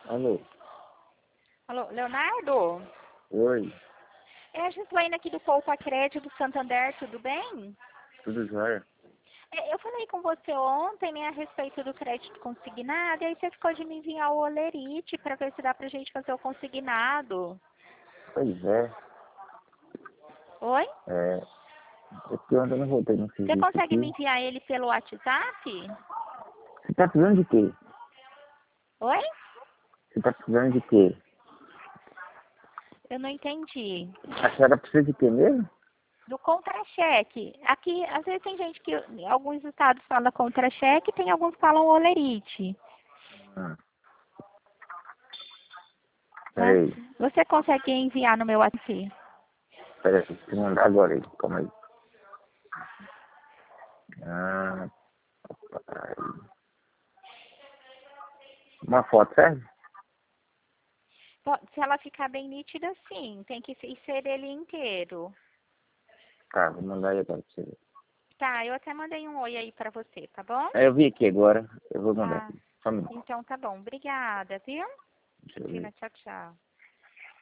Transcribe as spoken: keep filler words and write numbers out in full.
Alô? Alô, Leonardo? Oi, É a Gislaine aqui do Poupa Crédito do Santander, tudo bem? tudo jóia? É, eu falei com você ontem, né, a respeito do crédito consignado, e aí você ficou de me enviar o Olerite para ver se dá pra gente fazer o consignado. Pois é, Oi? é, é que ontem eu não voltei no Você serviço consegue me aqui. enviar ele pelo WhatsApp? Você tá precisando de quê? Oi? Você tá precisando de quê? Eu não entendi. A senhora precisa de quê mesmo? Do contra-cheque. Aqui, às vezes tem gente que, em alguns estados fala contra-cheque, tem alguns que falam Olerite. Ah, Tá? peraí, Você consegue enviar no meu WhatsApp? peraí, deixa eu mandar agora aí, calma aí. Ah, papai. Uma foto, serve? Po- Se ela ficar bem nítida, sim. Tem que se- ser ele inteiro. Tá, vou mandar aí agora pra você ver. Tá, eu até mandei um oi aí pra você, tá bom? É, eu vi aqui agora, eu vou mandar Tá. aqui. Só um minuto, Então tá bom. Obrigada, viu? deixa eu ver. Tina, tchau, tchau.